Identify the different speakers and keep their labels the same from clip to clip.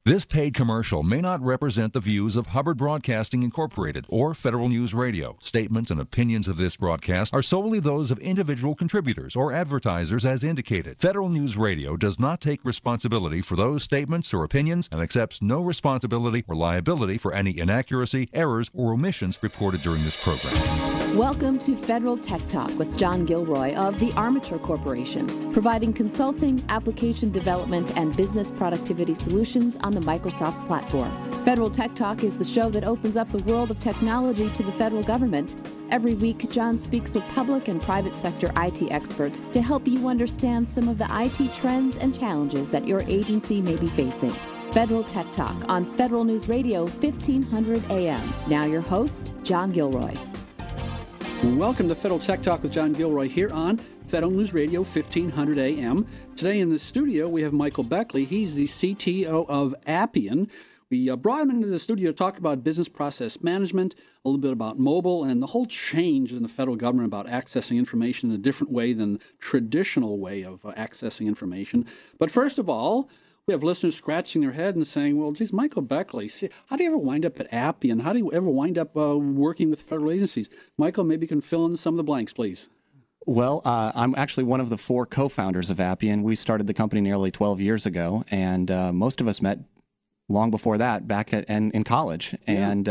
Speaker 1: This paid commercial may not represent the views of Hubbard Broadcasting Incorporated or Federal News Radio. Statements and opinions of this broadcast are solely those of individual contributors or advertisers as indicated. Federal News Radio does not take responsibility for those statements or opinions and accepts no responsibility or liability for any inaccuracy, errors, or omissions reported during this program.
Speaker 2: Welcome to Federal Tech Talk with John Gilroy of the Armature Corporation, providing consulting, application development, and business productivity solutions on the Microsoft platform. Federal Tech Talk is the show that opens up the world of technology to the federal government. Every week, John speaks with public and private sector IT experts to help you understand some of the IT trends and challenges that your agency may be facing. Federal Tech Talk on Federal News Radio, 1500 AM. Now your host, John Gilroy.
Speaker 3: Welcome to Federal Tech Talk with John Gilroy here on Federal News Radio 1500 AM. Today in the studio we have Michael Beckley. He's the CTO of Appian. We brought him into the studio to talk about business process management, a little bit about mobile, and the whole change in the federal government about accessing information in a different way than the traditional way of accessing information. But first of all, we have listeners scratching their head and saying, well, geez, Michael Beckley, how do you ever wind up at Appian? How do you ever wind up working with federal agencies? Michael, maybe you can fill in some of the blanks, please.
Speaker 4: Well, I'm actually one of the 4 co-founders of Appian. We started the company nearly 12 years ago, and most of us met long before that back in college. Yeah. And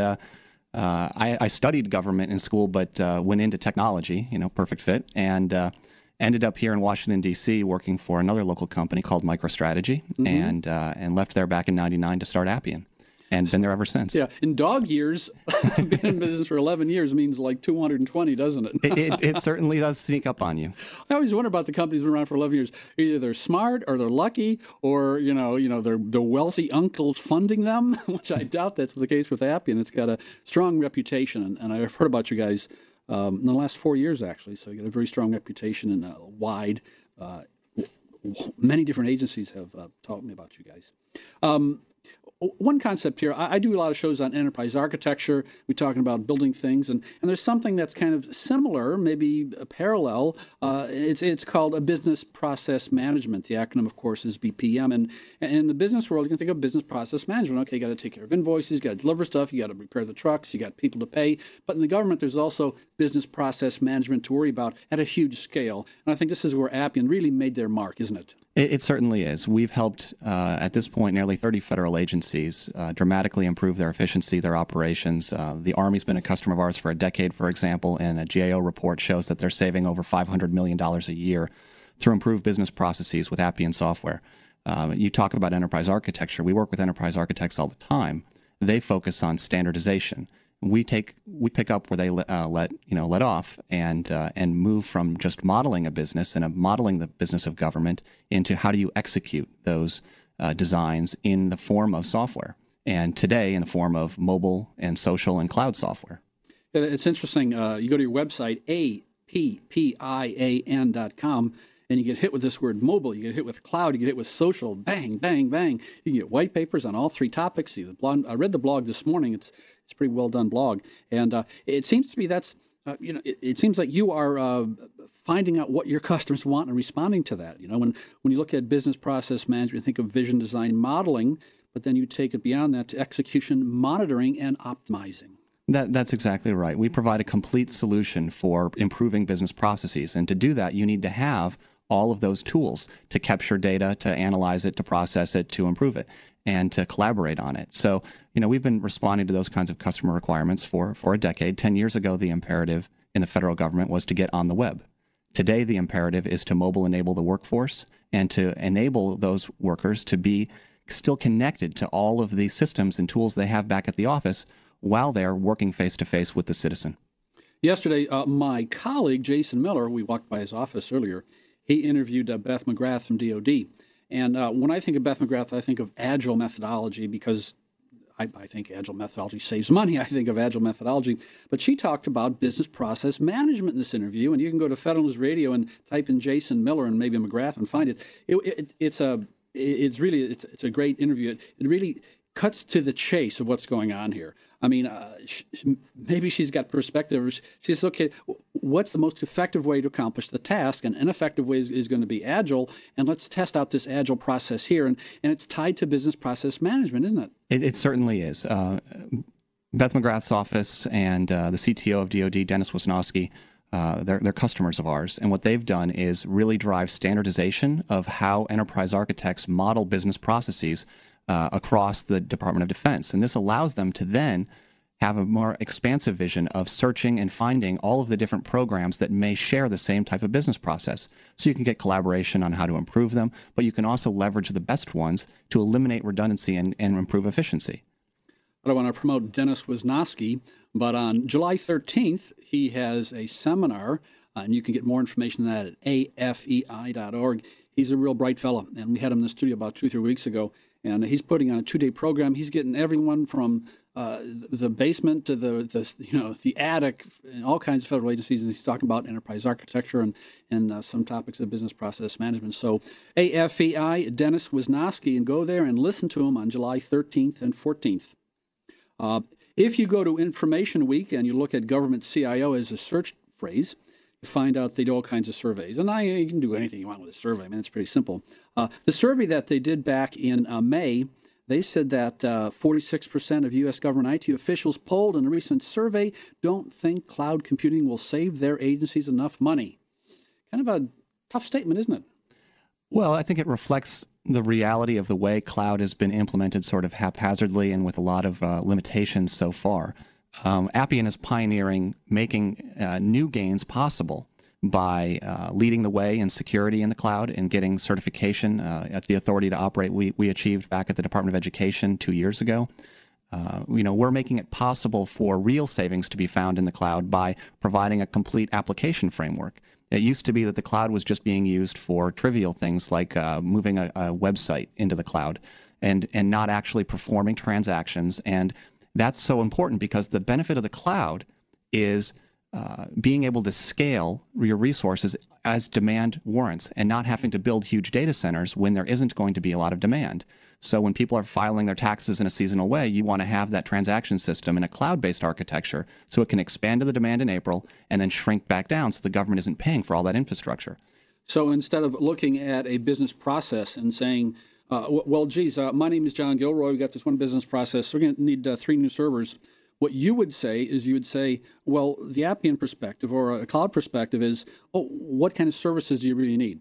Speaker 4: I studied government in school, but went into technology, perfect fit, and ended up here in Washington, D.C., working for another local company called MicroStrategy, and left there back in '99 to start Appian, and been there ever since. Yeah,
Speaker 3: in dog years, being in business for 11 years means like 220, doesn't it?
Speaker 4: It certainly does sneak up on you.
Speaker 3: I always wonder about the companies that have been around for 11 years. Either they're smart, or they're lucky, or they're the wealthy uncles funding them, which I doubt that's the case with Appian. It's got a strong reputation, and I've heard about you guys in the last 4 years, actually. So you got a very strong reputation and wide. Many different agencies have taught me about you guys. One concept here, I do a lot of shows on enterprise architecture. We're talking about building things, and there's something that's kind of similar, maybe a parallel. It's called a business process management. The acronym, of course, is BPM. And in the business world, you can think of business process management. Okay, you got to take care of invoices, you got to deliver stuff, you got to repair the trucks, you got people to pay. But in the government, there's also business process management to worry about at a huge scale. And I think this is where Appian really made their mark, isn't it?
Speaker 4: It certainly is. We've helped, at this point, nearly 30 federal agencies dramatically improve their efficiency, their operations. The Army's been a customer of ours for a decade, for example, and a GAO report shows that they're saving over $500 million a year through improved business processes with Appian software. You talk about enterprise architecture. We work with enterprise architects all the time. They focus on standardization. We pick up where they let off and move from just modeling a business and modeling the business of government into how do you execute those designs in the form of software, and today in the form of mobile and social and cloud software.
Speaker 3: It's interesting. You go to your website, appian.com, and you get hit with this word mobile, you get hit with cloud, you get hit with social, bang, bang, bang. You can get white papers on all 3 topics. I read the blog this morning. It's a pretty well done blog, and it seems to me that's it seems like you are finding out what your customers want and responding to that. When you look at business process management, you think of vision design modeling, but then you take it beyond that to execution, monitoring, and optimizing.
Speaker 4: That's exactly right. We provide a complete solution for improving business processes, and to do that, you need to have all of those tools to capture data, to analyze it, to process it, to improve it, and to collaborate on it. So, we've been responding to those kinds of customer requirements for a decade. 10 years ago, the imperative in the federal government was to get on the web. Today, the imperative is to mobile enable the workforce and to enable those workers to be still connected to all of the systems and tools they have back at the office while they're working face-to-face with the citizen.
Speaker 3: Yesterday, my colleague, Jason Miller, we walked by his office earlier, he interviewed Beth McGrath from DOD. And when I think of Beth McGrath, I think of agile methodology because I think agile methodology saves money. I think of agile methodology. But she talked about business process management in this interview. And you can go to Federal News Radio and type in Jason Miller and maybe McGrath and find it. It's a great interview. It really cuts to the chase of what's going on here. I mean, maybe she's got perspective. She says, okay, what's the most effective way to accomplish the task? An ineffective way is going to be agile, and let's test out this agile process here. And it's tied to business process management, isn't it?
Speaker 4: It certainly is. Beth McGrath's office and the CTO of DoD, Dennis Wisnowski, they're customers of ours. And what they've done is really drive standardization of how enterprise architects model business processes across the Department of Defense. And this allows them to then have a more expansive vision of searching and finding all of the different programs that may share the same type of business process. So you can get collaboration on how to improve them, but you can also leverage the best ones to eliminate redundancy and improve efficiency.
Speaker 3: I don't want to promote Dennis Wisnowski, but on July 13th, he has a seminar, and you can get more information on that at afei.org. He's a real bright fellow, and we had him in the studio about 2 or 3 weeks ago. And he's putting on a 2-day program. He's getting everyone from the basement to the attic, and all kinds of federal agencies. And he's talking about enterprise architecture and some topics of business process management. So AFEI, Dennis Wisnowski, and go there and listen to him on July 13th and 14th. If you go to Information Week and you look at government CIO as a search phrase, find out they do all kinds of surveys. And you can do anything you want with a survey. I mean, it's pretty simple. The survey that they did back in May, they said that 46% of U.S. government IT officials polled in a recent survey don't think cloud computing will save their agencies enough money. Kind of a tough statement, isn't it?
Speaker 4: Well, I think it reflects the reality of the way cloud has been implemented sort of haphazardly and with a lot of limitations so far. Appian is pioneering making new gains possible by leading the way in security in the cloud and getting certification at the authority to operate we achieved back at the Department of Education 2 years ago. We're making it possible for real savings to be found in the cloud by providing a complete application framework. It used to be that the cloud was just being used for trivial things like moving a website into the cloud and not actually performing transactions. And that's so important because the benefit of the cloud is being able to scale your resources as demand warrants and not having to build huge data centers when there isn't going to be a lot of demand. So when people are filing their taxes in a seasonal way, you want to have that transaction system in a cloud-based architecture so it can expand to the demand in April and then shrink back down so the government isn't paying for all that infrastructure.
Speaker 3: So instead of looking at a business process and saying, my name is John Gilroy, we got this one business process, so we're going to need 3 new servers. What you would say, well, the Appian perspective or a cloud perspective is, what kind of services do you really need?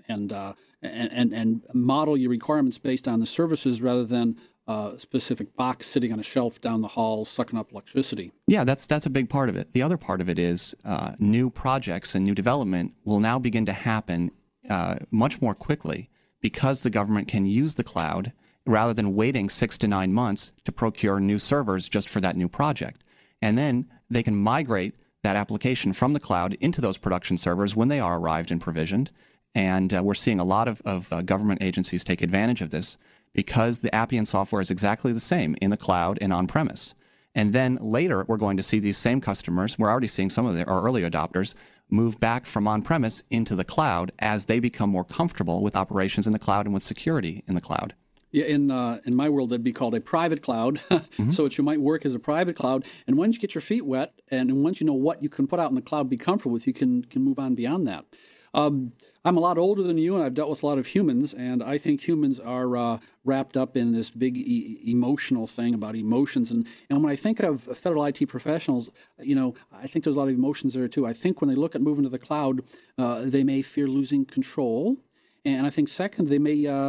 Speaker 3: And model your requirements based on the services rather than a specific box sitting on a shelf down the hall sucking up electricity.
Speaker 4: Yeah, that's a big part of it. The other part of it is new projects and new development will now begin to happen much more quickly because the government can use the cloud rather than waiting 6 to 9 months to procure new servers just for that new project. And then they can migrate that application from the cloud into those production servers when they are arrived and provisioned. And we're seeing a lot of government agencies take advantage of this because the Appian software is exactly the same in the cloud and on-premise. And then later, we're going to see these same customers, we're already seeing some of our early adopters, move back from on-premise into the cloud as they become more comfortable with operations in the cloud and with security in the cloud.
Speaker 3: Yeah, in my world, that'd be called a private cloud. Mm-hmm. So you might work as a private cloud. And once you get your feet wet, and once you know what you can put out in the cloud, be comfortable with, you can move on beyond that. I'm a lot older than you, and I've dealt with a lot of humans, and I think humans are wrapped up in this big emotional thing about emotions. And when I think of federal IT professionals, I think there's a lot of emotions there too. I think when they look at moving to the cloud, they may fear losing control. And I think second, they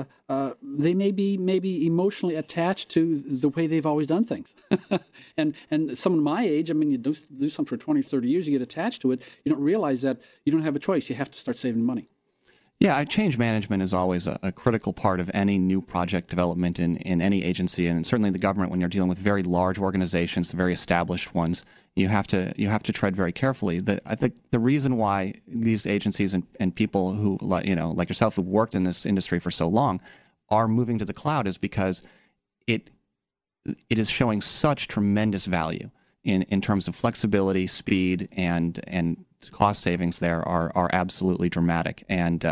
Speaker 3: may be emotionally attached to the way they've always done things. and someone my age, I mean, you do something for 20, 30 years, you get attached to it. You don't realize that you don't have a choice. You have to start saving money.
Speaker 4: Yeah, change management is always a critical part of any new project development in any agency, and certainly the government. When you're dealing with very large organizations, very established ones, you have to tread very carefully. I think the reason why these agencies and people who like yourself who've worked in this industry for so long are moving to the cloud is because it is showing such tremendous value in terms of flexibility, speed, and cost savings. There are absolutely dramatic.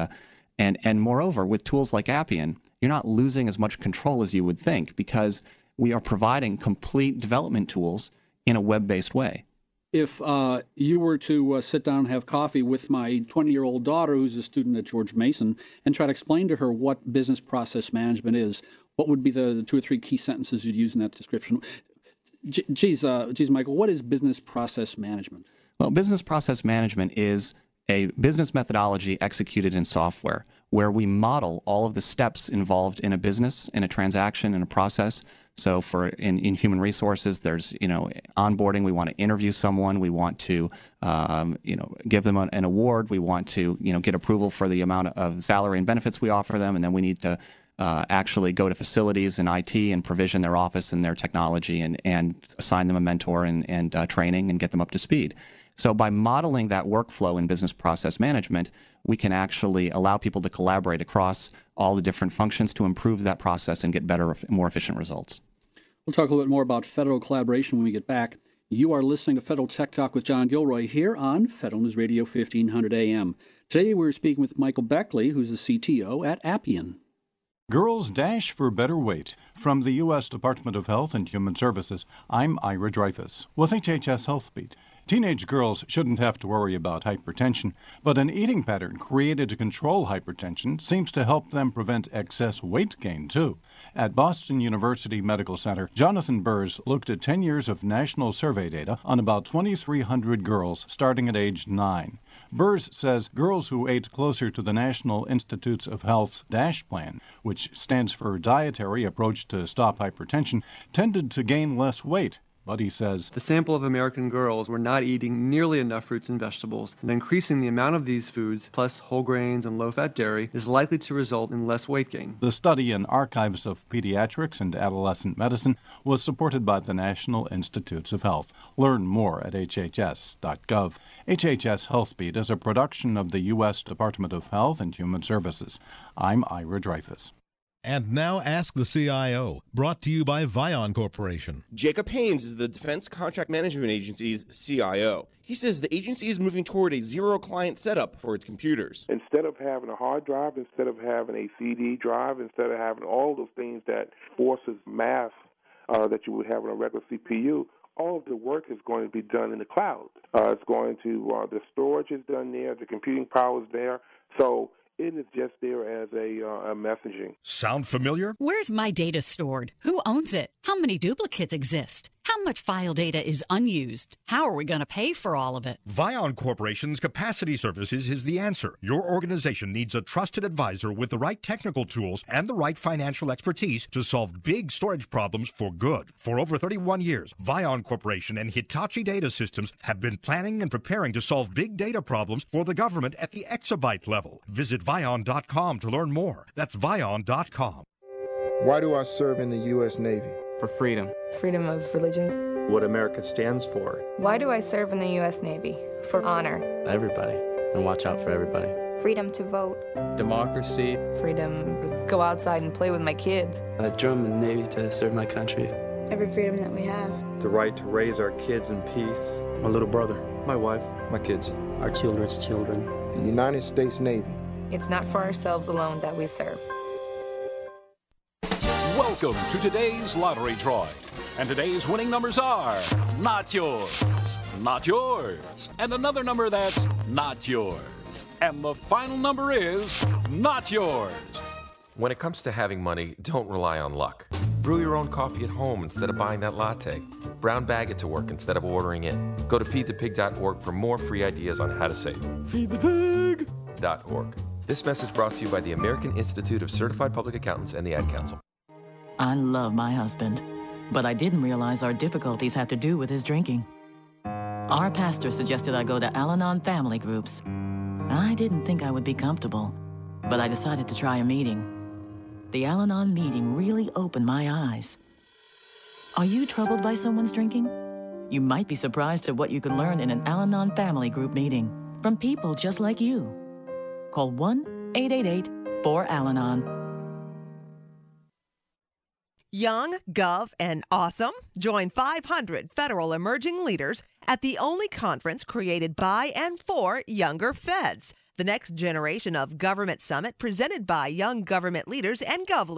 Speaker 4: And moreover, with tools like Appian, you're not losing as much control as you would think because we are providing complete development tools in a web-based way.
Speaker 3: If you were to sit down and have coffee with my 20-year-old daughter, who's a student at George Mason, and try to explain to her what business process management is, what would be the 2 or 3 key sentences you'd use in that description? Geez, Michael, what is business process management?
Speaker 4: Well, business process management is a business methodology executed in software where we model all of the steps involved in a business, in a transaction, in a process. So in human resources, there's, onboarding. We want to interview someone. We want to, give them an award. We want to, get approval for the amount of salary and benefits we offer them. And then we need to actually go to facilities and IT and provision their office and their technology and assign them a mentor and training and get them up to speed. So by modeling that workflow in business process management, we can actually allow people to collaborate across all the different functions to improve that process and get better, more efficient results.
Speaker 3: We'll talk a little bit more about federal collaboration when we get back. You are listening to Federal Tech Talk with John Gilroy here on Federal News Radio 1500 AM. Today we're speaking with Michael Beckley, who's the CTO at Appian.
Speaker 5: Girls Dash for Better Weight. From the U.S. Department of Health and Human Services, I'm Ira Dreyfus with HHS Healthbeat. Teenage girls shouldn't have to worry about hypertension, but an eating pattern created to control hypertension seems to help them prevent excess weight gain, too. At Boston University Medical Center, Jonathan Burrs looked at 10 years of national survey data on about 2,300 girls starting at age 9. Burrs says girls who ate closer to the National Institutes of Health's DASH plan, which stands for Dietary Approach to Stop Hypertension, tended to gain less weight. But he says
Speaker 6: the sample of American girls were not eating nearly enough fruits and vegetables, and increasing the amount of these foods, plus whole grains and low-fat dairy, is likely to result in less weight gain.
Speaker 5: The study in Archives of Pediatrics and Adolescent Medicine was supported by the National Institutes of Health. Learn more at hhs.gov. HHS Healthbeat is a production of the U.S. Department of Health and Human Services. I'm Ira Dreyfus.
Speaker 7: And now Ask the CIO, brought to you by Vion Corporation.
Speaker 8: Jacob Haynes is the Defense Contract Management Agency's CIO. He says the agency is moving toward a zero-client setup for its computers.
Speaker 9: Instead of having a hard drive, instead of having a CD drive, instead of having all those things that forces math that you would have on a regular CPU, all of the work is going to be done in the cloud. It's going to, the storage is done there, the computing power is there, so it is just there as a messaging.
Speaker 7: Sound familiar?
Speaker 10: Where's my data stored? Who owns it? How many duplicates exist? How much file data is unused? How are we going to pay for all of it?
Speaker 7: Vion Corporation's Capacity Services is the answer. Your organization needs a trusted advisor with the right technical tools and the right financial expertise to solve big storage problems for good. For over 31 years, Vion Corporation and Hitachi Data Systems have been planning and preparing to solve big data problems for the government at the exabyte level. Visit Vion.com to learn more. That's Vion.com.
Speaker 11: Why do I serve in the U.S. Navy?
Speaker 12: For freedom.
Speaker 13: Freedom of religion.
Speaker 12: What America stands for.
Speaker 13: Why do I serve in the U.S. Navy? For honor.
Speaker 12: Everybody. And watch out for everybody.
Speaker 13: Freedom to vote.
Speaker 12: Democracy.
Speaker 13: Freedom to go outside and play with my kids.
Speaker 12: I joined the Navy to serve my country.
Speaker 13: Every freedom that we have.
Speaker 12: The right to raise our kids in peace.
Speaker 11: My little brother.
Speaker 12: My wife.
Speaker 11: My kids.
Speaker 12: Our children's children.
Speaker 11: The United States Navy.
Speaker 13: It's not for ourselves alone that we serve.
Speaker 14: Welcome to today's lottery drawing. And today's winning numbers are not yours, not yours, and another number that's not yours. And the final number is not yours.
Speaker 15: When it comes to having money, don't rely on luck. Brew your own coffee at home instead of buying that latte. Brown bag it to work instead of ordering it. Go to feedthepig.org for more free ideas on how to save. Feedthepig.org. This message brought to you by the American Institute of Certified Public Accountants and the Ad Council.
Speaker 16: I love my husband, but I didn't realize our difficulties had to do with his drinking. Our pastor suggested I go to Al-Anon family groups. I didn't think I would be comfortable, but I decided to try a meeting. The Al-Anon meeting really opened my eyes. Are you troubled by someone's drinking? You might be surprised at what you can learn in an Al-Anon family group meeting from people just like you. Call 1-888-4AL-ANON.
Speaker 17: Young, Gov, and Awesome join 500 federal emerging leaders at the only conference created by and for younger feds. The next generation of government summit presented by Young Government Leaders and GovLoop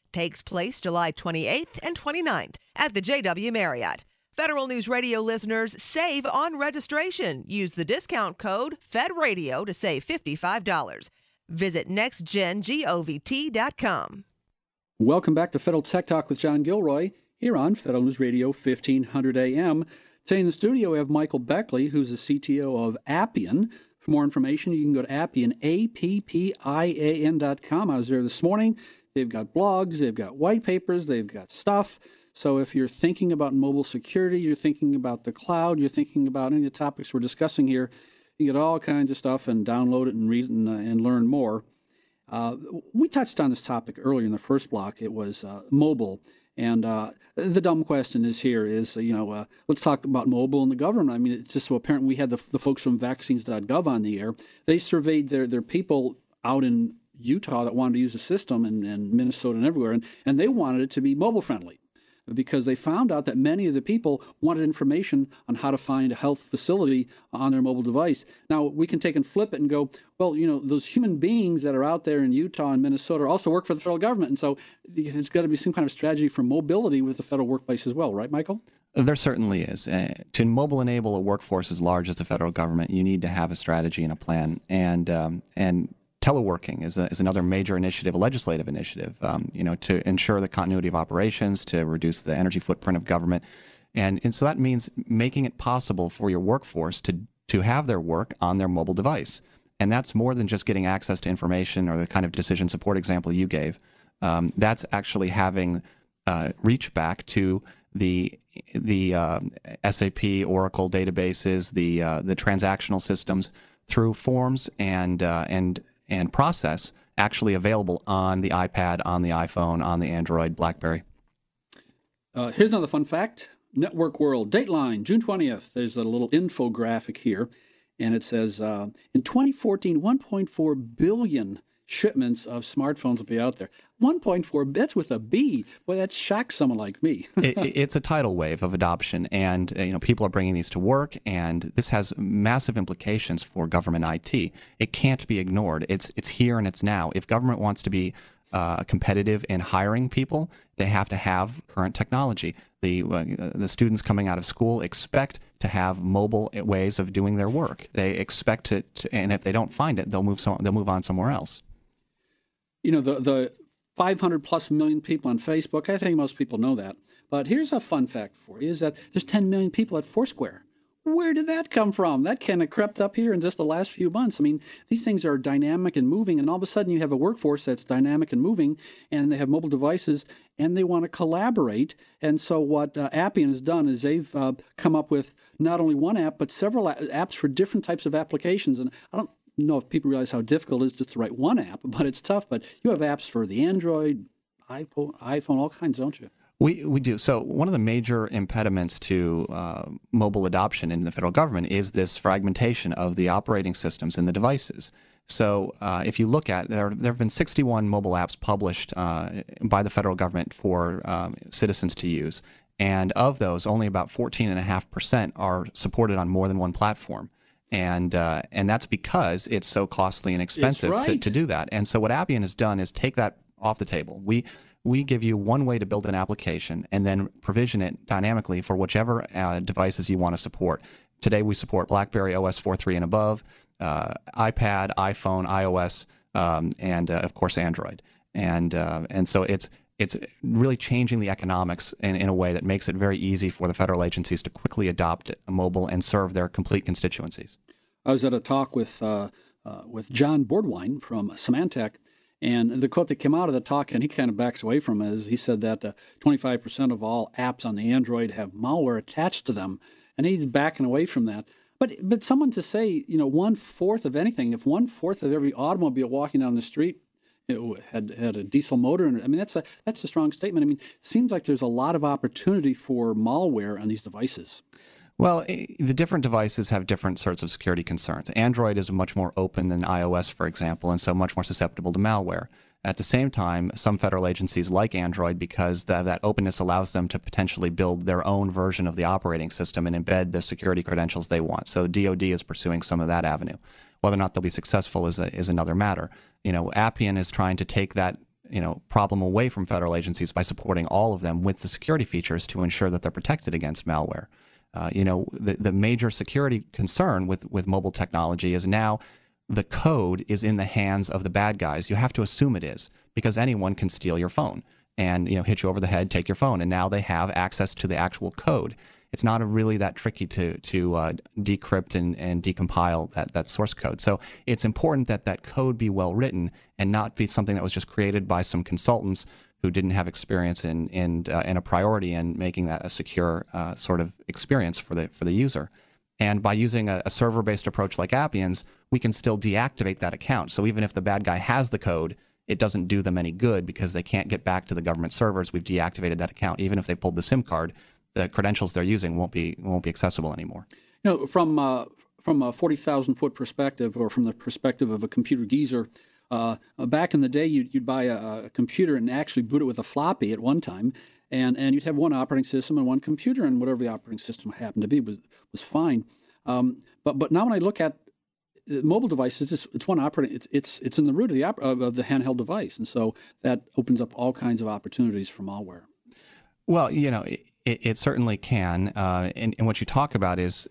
Speaker 17: Takes place July 28th and 29th at the JW Marriott. Federal News Radio listeners save on registration. Use the discount code FEDRADIO to save $55. Visit nextgengovt.com.
Speaker 3: Welcome back to Federal Tech Talk with John Gilroy here on Federal News Radio 1500 AM. Today in the studio we have Michael Beckley, who's the CTO of Appian. For more information, you can go to Appian, APPIAN.com. I was there this morning. They've got blogs, they've got white papers, they've got stuff. So if you're thinking about mobile security, you're thinking about the cloud, you're thinking about any of the topics we're discussing here, you get all kinds of stuff and download it and read it and learn more. We touched on this topic earlier in the first block. It was mobile. And the dumb question is here is, let's talk about mobile and the government. I mean, it's just so apparent. We had the folks from vaccines.gov on the air. They surveyed their people out in Utah that wanted to use the system and Minnesota and everywhere. And they wanted it to be mobile friendly, because they found out that many of the people wanted information on how to find a health facility on their mobile device. Now, we can take and flip it and go, well, those human beings that are out there in Utah and Minnesota also work for the federal government. And so there's got to be some kind of strategy for mobility with the federal workplace as well, right, Michael?
Speaker 4: There certainly is. To mobile enable a workforce as large as the federal government, you need to have a strategy and a plan. And teleworking is another major initiative, a legislative initiative, to ensure the continuity of operations, to reduce the energy footprint of government. And so that means making it possible for your workforce to have their work on their mobile device. And that's more than just getting access to information or the kind of decision support example you gave. That's actually having reach back to the SAP, Oracle databases, the transactional systems through forms and process actually available on the iPad, on the iPhone, on the Android, BlackBerry.
Speaker 3: Here's another fun fact. Network World, Dateline, June 20th. There's a little infographic here, and it says, in 2014, 1.4 billion shipments of smartphones will be out there. 1.4, that's with a B. Boy, that shocks someone like me.
Speaker 4: It's a tidal wave of adoption, and people are bringing these to work, and this has massive implications for government IT. It can't be ignored. It's here and it's now. If government wants to be competitive in hiring people, they have to have current technology. The students coming out of school expect to have mobile ways of doing their work. They expect it, and if they don't find it, they'll move on somewhere else.
Speaker 3: The 500 plus million people on Facebook, I think most people know that. But here's a fun fact for you, is that there's 10 million people at Foursquare. Where did that come from? That kind of crept up here in just the last few months. I mean, these things are dynamic and moving, and all of a sudden you have a workforce that's dynamic and moving, and they have mobile devices, and they want to collaborate. And so what Appian has done is they've come up with not only one app, but several apps for different types of applications. And I don't know if people realize how difficult it is just to write one app, but it's tough. But you have apps for the Android, iPhone, all kinds, don't you?
Speaker 4: We do. So one of the major impediments to mobile adoption in the federal government is this fragmentation of the operating systems and the devices. So if you look at, there have been 61 mobile apps published by the federal government for citizens to use. And of those, only about 14.5% are supported on more than one platform. And that's because it's so costly and expensive to do that. And so what Appian has done is take that off the table. We give you one way to build an application and then provision it dynamically for whichever devices you want to support. Today we support BlackBerry OS 4.3 and above, iPad, iPhone, iOS, and of course Android. And so it's really changing the economics in a way that makes it very easy for the federal agencies to quickly adopt mobile and serve their complete constituencies.
Speaker 3: I was at a talk with John Bordwine from Symantec, and the quote that came out of the talk, and he kind of backs away from it, is he said that 25% of all apps on the Android have malware attached to them, and he's backing away from that. But someone to say, 1/4 of anything, if 1/4 of every automobile walking down the street it had a diesel motor in it, I mean, that's a strong statement. I mean, it seems like there's a lot of opportunity for malware on these devices.
Speaker 4: Well, the different devices have different sorts of security concerns. Android is much more open than iOS, for example, and so much more susceptible to malware. At the same time, some federal agencies like Android because that openness allows them to potentially build their own version of the operating system and embed the security credentials they want. So DoD is pursuing some of that avenue. Whether or not they'll be successful is another matter. Appian is trying to take that problem away from federal agencies by supporting all of them with the security features to ensure that they're protected against malware. The major security concern with mobile technology is now the code is in the hands of the bad guys. You have to assume it is, because anyone can steal your phone and hit you over the head, take your phone, and now they have access to the actual code. It's not really that tricky to decrypt and decompile that source code. So it's important that that code be well written and not be something that was just created by some consultants who didn't have experience in a priority in making that a secure sort of experience for the user. And by using a server-based approach like Appian's, we can still deactivate that account. So even if the bad guy has the code, it doesn't do them any good because they can't get back to the government servers. We've deactivated that account. Even if they pulled the SIM card, the credentials they're using won't be accessible anymore.
Speaker 3: From a 40,000-foot perspective, or from the perspective of a computer geezer, back in the day, you'd buy a computer and actually boot it with a floppy at one time, and you'd have one operating system and one computer, and whatever the operating system happened to be was fine. But now when I look at mobile devices, it's one operating. It's in the root of the handheld device, and so that opens up all kinds of opportunities for malware.
Speaker 4: Well, it certainly can, and what you talk about is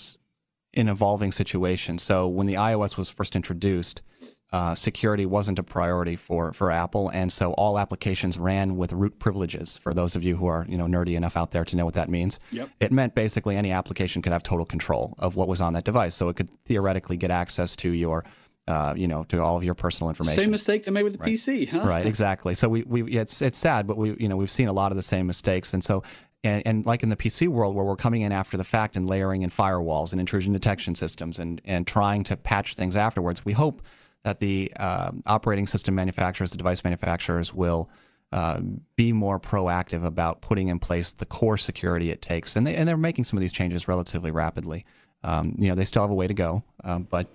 Speaker 4: an evolving situation. So when the iOS was first introduced, security wasn't a priority for Apple, and so all applications ran with root privileges. For those of you who are nerdy enough out there to know what that means,
Speaker 3: yep.
Speaker 4: It meant basically any application could have total control of what was on that device, so it could theoretically get access to your to all of your personal information.
Speaker 3: Same mistake they made with the PC, huh?
Speaker 4: Right, exactly. So it's sad, but we've seen a lot of the same mistakes, and so. And like in the PC world, where we're coming in after the fact and layering in firewalls and intrusion detection systems and trying to patch things afterwards, we hope that the operating system manufacturers, the device manufacturers, will be more proactive about putting in place the core security it takes. And they're making some of these changes relatively rapidly. They still have a way to go, but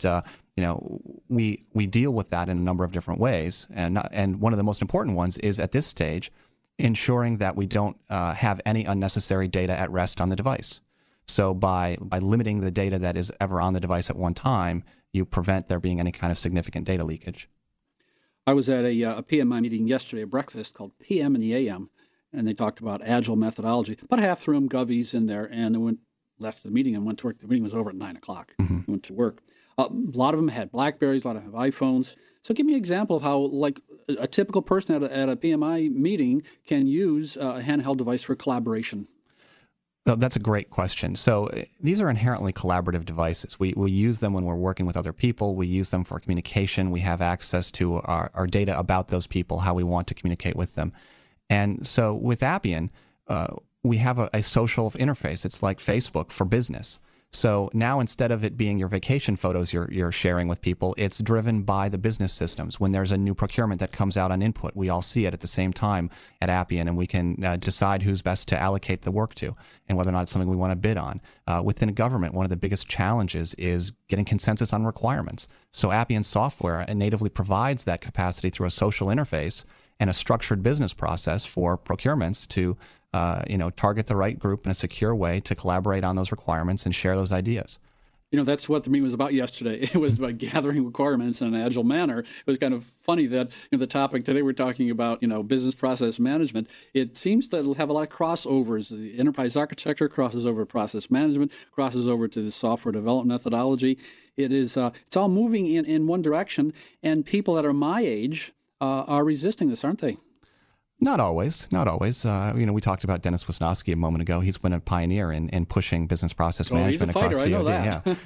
Speaker 4: we deal with that in a number of different ways. And one of the most important ones is at this stage, ensuring that we don't have any unnecessary data at rest on the device. So by limiting the data that is ever on the device at one time, you prevent there being any kind of significant data leakage.
Speaker 3: I was at a PMI meeting yesterday, a breakfast called PM in the AM, and they talked about agile methodology. About half the room govies in there, and they left the meeting and went to work. The meeting was over at 9 o'clock.
Speaker 4: Mm-hmm.
Speaker 3: Went to work. A lot of them had BlackBerries, a lot of them have iPhones. So give me an example of how, like, a typical person at a PMI meeting can use a handheld device for collaboration.
Speaker 4: Oh, that's a great question. So these are inherently collaborative devices. We use them when we're working with other people. We use them for communication. We have access to our data about those people, how we want to communicate with them. And so with Appian, we have a social interface. It's like Facebook for business. So now instead of it being your vacation photos you're sharing with people, it's driven by the business systems. When there's a new procurement that comes out on input, we all see it at the same time at Appian, and we can decide who's best to allocate the work to and whether or not it's something we want to bid on. Within government, one of the biggest challenges is getting consensus on requirements. So Appian software natively provides that capacity through a social interface and a structured business process for procurements to target the right group in a secure way to collaborate on those requirements and share those ideas.
Speaker 3: That's what the meeting was about yesterday. It was about gathering requirements in an agile manner. It was kind of funny that the topic today we're talking about, business process management. It seems to have a lot of crossovers. The enterprise architecture crosses over to process management, crosses over to the software development methodology. It's all moving in one direction, and people that are my age are resisting this, aren't they?
Speaker 4: Not always. We talked about Dennis Wisnowski a moment ago. He's been a pioneer in pushing business process management
Speaker 3: across DoD. I know that.
Speaker 4: Yeah.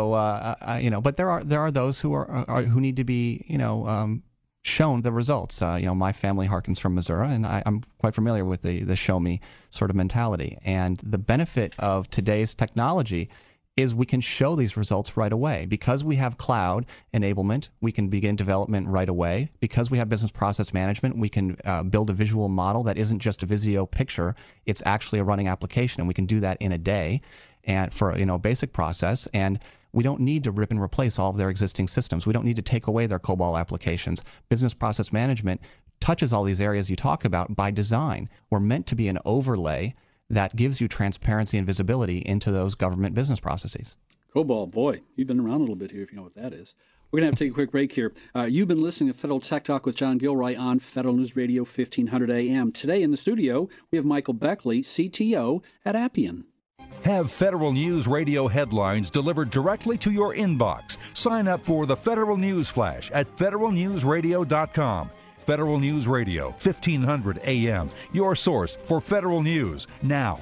Speaker 4: So, but there are those who need to be, shown the results. My family harkens from Missouri, and I'm quite familiar with the show me sort of mentality. And the benefit of today's technology is we can show these results right away. Because we have cloud enablement, we can begin development right away. Because we have business process management, we can build a visual model that isn't just a Visio picture, it's actually a running application, and we can do that in a day and for a basic process. And we don't need to rip and replace all of their existing systems. We don't need to take away their COBOL applications. Business process management touches all these areas you talk about by design. We're meant to be an overlay that gives you transparency and visibility into those government business processes.
Speaker 3: COBOL, boy, you've been around a little bit here if you know what that is. We're going to have to take a quick break here. You've been listening to Federal Tech Talk with John Gilroy on Federal News Radio 1500 AM. Today in the studio, we have Michael Beckley, CTO at Appian.
Speaker 1: Have Federal News Radio headlines delivered directly to your inbox. Sign up for the Federal News Flash at federalnewsradio.com. Federal News Radio, 1500 AM, your source for federal news now.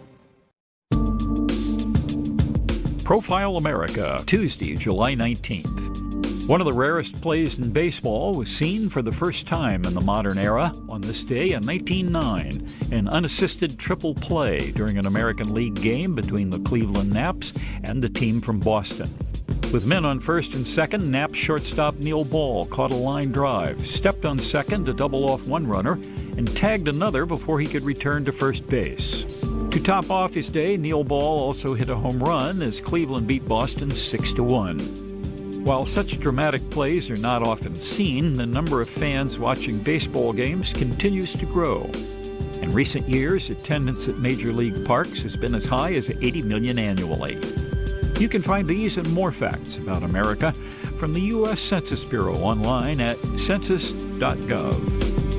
Speaker 18: Profile America, Tuesday, July 19th. One of the rarest plays in baseball was seen for the first time in the modern era on this day in 1909, an unassisted triple play during an American League game between the Cleveland Naps and the team from Boston. With men on first and second, Naps shortstop Neil Ball caught a line drive, stepped on second to double off one runner, and tagged another before he could return to first base. To top off his day, Neil Ball also hit a home run as Cleveland beat Boston 6-1. While such dramatic plays are not often seen, the number of fans watching baseball games continues to grow. In recent years, attendance at major league parks has been as high as 80 million annually. You can find these and more facts about America from the U.S. Census Bureau online at census.gov.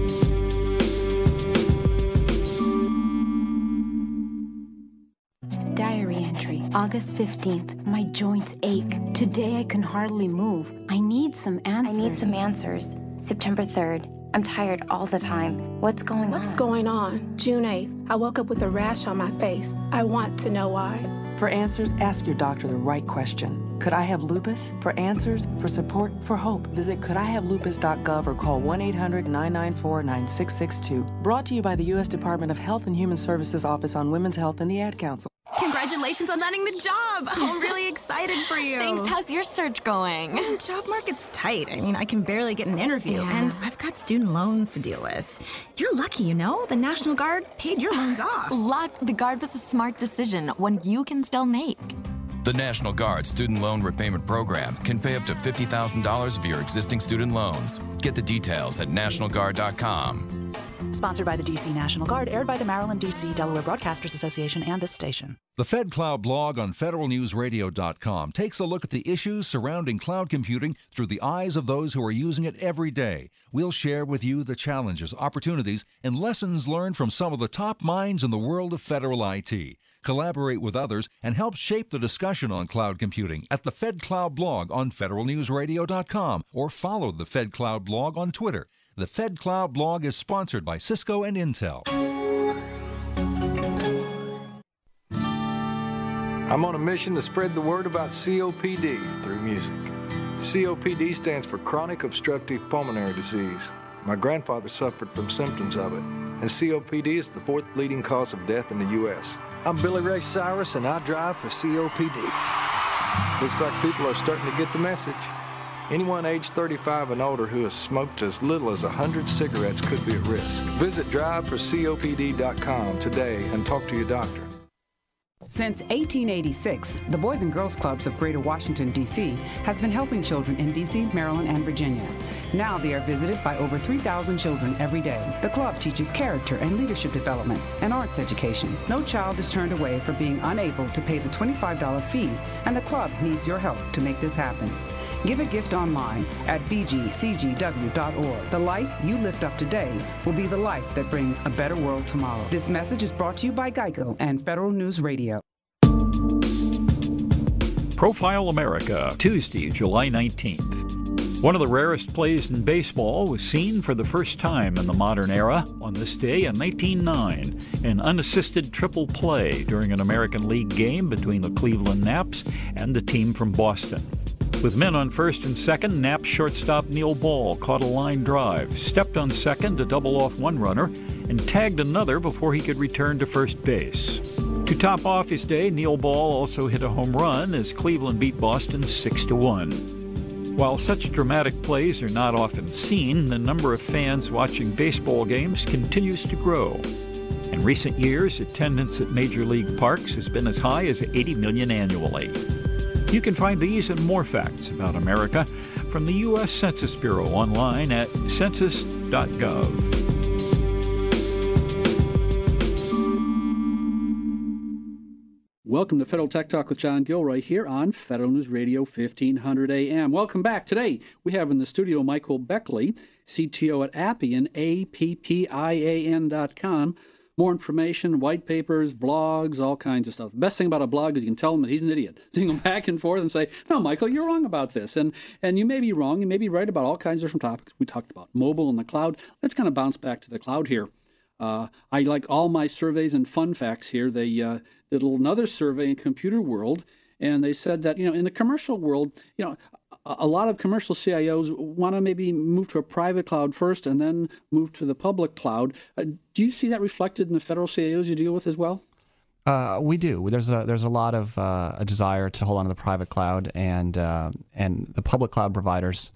Speaker 19: Diary entry, August 15th. My joints ache. Today I can hardly move. I need some answers.
Speaker 20: September 3rd. I'm tired all the time. What's going on?
Speaker 21: What's going on? June 8th. I woke up with a rash on my face. I want to know why.
Speaker 22: For answers, ask your doctor the right question. Could I have lupus? For answers, for support, for hope, visit couldihavelupus.gov or call 1-800-994-9662. Brought to you by the U.S. Department of Health and Human Services Office on Women's Health and the Ad Council.
Speaker 23: Congratulations on landing the job. I'm really excited for you.
Speaker 24: Thanks. How's your search going?
Speaker 23: Job market's tight. I mean, I can barely get an interview, and I've got student loans to deal with. You're lucky, you know? The National Guard paid your loans off.
Speaker 24: Luck. The Guard was a smart decision, one you can still make.
Speaker 25: The National Guard Student Loan Repayment Program can pay up to $50,000 of your existing student loans. Get the details at nationalguard.com.
Speaker 26: Sponsored by the D.C. National Guard, aired by the Maryland, D.C. Delaware Broadcasters Association and this station.
Speaker 1: The FedCloud blog on federalnewsradio.com takes a look at the issues surrounding cloud computing through the eyes of those who are using it every day. We'll share with you the challenges, opportunities, and lessons learned from some of the top minds in the world of federal IT. Collaborate with others and help shape the discussion on cloud computing at the FedCloud blog on federalnewsradio.com or follow the FedCloud blog on Twitter. The FedCloud blog is sponsored by Cisco and Intel.
Speaker 27: I'm on a mission to spread the word about COPD through music. COPD stands for Chronic Obstructive Pulmonary Disease. My grandfather suffered from symptoms of it, and COPD is the fourth leading cause of death in the U.S. I'm Billy Ray Cyrus, and I drive for COPD. Looks like people are starting to get the message. Anyone age 35 and older who has smoked as little as 100 cigarettes could be at risk. Visit driveforcopd.com today and talk to your doctor.
Speaker 28: Since 1886, the Boys and Girls Clubs of Greater Washington, D.C. has been helping children in D.C., Maryland, and Virginia. Now they are visited by over 3,000 children every day. The club teaches character and leadership development and arts education. No child is turned away for being unable to pay the $25 fee, and the club needs your help to make this happen. Give a gift online at bgcgw.org. The life you lift up today will be the life that brings a better world tomorrow. This message is brought to you by Geico and Federal News Radio.
Speaker 18: Profile America, Tuesday, July 19th. One of the rarest plays in baseball was seen for the first time in the modern era on this day in 1909, an unassisted triple play during an American League game between the Cleveland Naps and the team from Boston. With men on first and second, Naps shortstop Neil Ball caught a line drive, stepped on second to double off one runner, and tagged another before he could return to first base. To top off his day, Neil Ball also hit a home run as Cleveland beat Boston 6-1. While such dramatic plays are not often seen, the number of fans watching baseball games continues to grow. In recent years, attendance at major league parks has been as high as 80 million annually. You can find these and more facts about America from the U.S. Census Bureau online at census.gov.
Speaker 3: Welcome to Federal Tech Talk with John Gilroy here on Federal News Radio 1500 AM. Welcome back. Today we have in the studio Michael Beckley, CTO at Appian, APPIAN.com. More information, white papers, blogs, all kinds of stuff. The best thing about a blog is you can tell him that he's an idiot. So you can go back and forth and say, no, Michael, you're wrong about this. And you may be wrong. You may be right about all kinds of different topics. We talked about mobile and the cloud. Let's kind of bounce back to the cloud here. I like all my surveys and fun facts here. They did another survey in Computer World, and they said that, in the commercial world, a lot of commercial CIOs want to maybe move to a private cloud first and then move to the public cloud. Do you see that reflected in the federal CIOs you deal with as well?
Speaker 4: We do. There's a lot of a desire to hold on to the private cloud, and the public cloud providers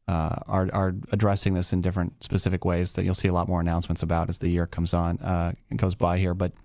Speaker 4: are addressing this in different specific ways that you'll see a lot more announcements about as the year comes on and goes by here. But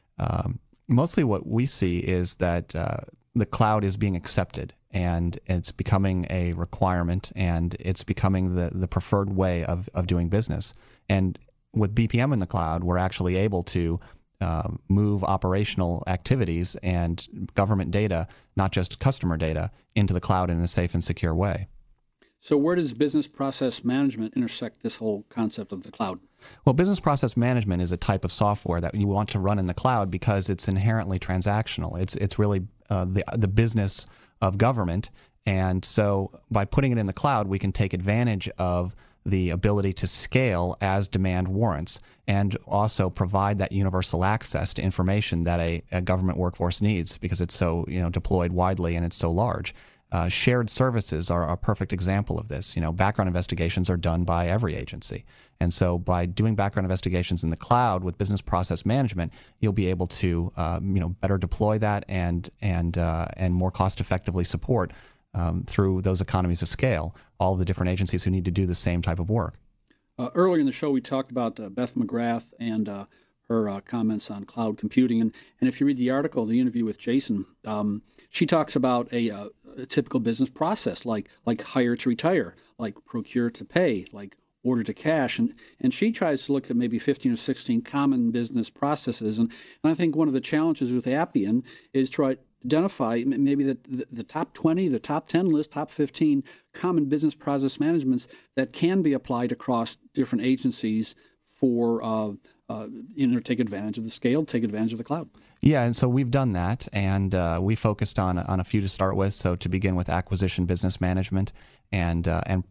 Speaker 4: mostly what we see is that the cloud is being accepted, and it's becoming a requirement, and it's becoming the preferred way of doing business. And with BPM in the cloud, we're actually able to move operational activities and government data, not just customer data, into the cloud in a safe and secure way.
Speaker 3: So where does business process management intersect this whole concept of the cloud?
Speaker 4: Well, business process management is a type of software that you want to run in the cloud because it's inherently transactional. It's really the business of government. And so by putting it in the cloud, we can take advantage of the ability to scale as demand warrants, and also provide that universal access to information that a government workforce needs because it's so deployed widely and it's so large. Shared services are a perfect example of this. Background investigations are done by every agency. And so by doing background investigations in the cloud with business process management, you'll be able to better deploy that and more cost effectively support through those economies of scale all the different agencies who need to do the same type of work.
Speaker 3: Earlier in the show, we talked about Beth McGrath and her comments on cloud computing. And if you read the article, the interview with Jason, she talks about a typical business process like hire to retire, like procure to pay, like order to cash. And she tries to look at maybe 15 or 16 common business processes. And I think one of the challenges with Appian is to identify maybe the top 20, the top 10 list, top 15 common business process managements that can be applied across different agencies for take advantage of the scale, take advantage of the cloud.
Speaker 4: Yeah, and so we've done that, and we focused on a few to start with. So to begin with, acquisition business management, and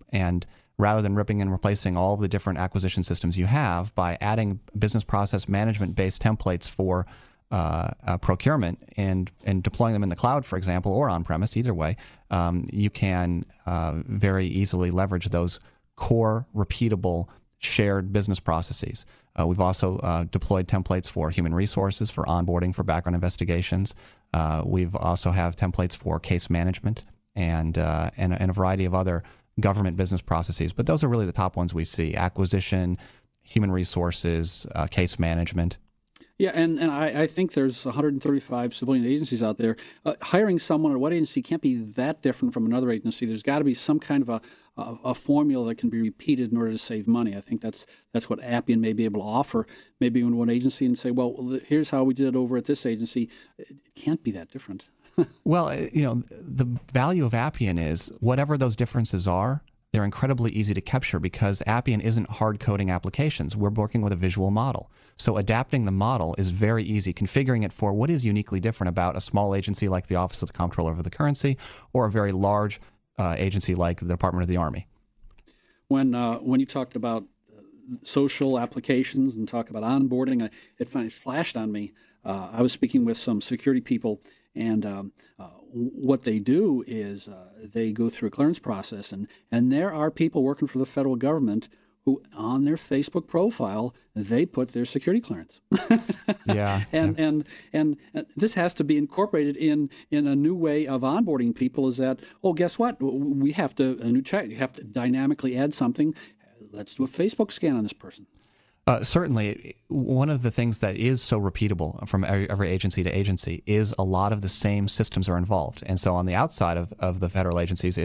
Speaker 4: rather than ripping and replacing all the different acquisition systems you have, by adding business process management based templates for procurement and deploying them in the cloud, for example, or on premise, either way, you can very easily leverage those core, repeatable, shared business processes. We've also deployed templates for human resources, for onboarding, for background investigations. We've also have templates for case management and a variety of other government business processes. But those are really the top ones we see: acquisition, human resources, case management.
Speaker 3: Yeah, and I think there's 135 civilian agencies out there. Hiring someone at one agency can't be that different from another agency. There's got to be some kind of a formula that can be repeated in order to save money. I think that's what Appian may be able to offer. Maybe in one agency and say, well, here's how we did it over at this agency. It can't be that different.
Speaker 4: Well, the value of Appian is whatever those differences are, they're incredibly easy to capture because Appian isn't hard coding applications. We're working with a visual model. So adapting the model is very easy, configuring it for what is uniquely different about a small agency like the Office of the Comptroller of the Currency or a very large agency like the Department of the Army.
Speaker 3: When you talked about social applications and talk about onboarding, it finally flashed on me. I was speaking with some security people, and what they do is they go through a clearance process, and there are people working for the federal government who, on their Facebook profile, they put their security clearance.
Speaker 4: Yeah.
Speaker 3: And this has to be incorporated in a new way of onboarding people. Is that, guess what? We have to, a new check, you have to dynamically add something. Let's do a Facebook scan on this person.
Speaker 4: Certainly, one of the things that is so repeatable from every agency to agency is a lot of the same systems are involved. And so on the outside of the federal agencies, it's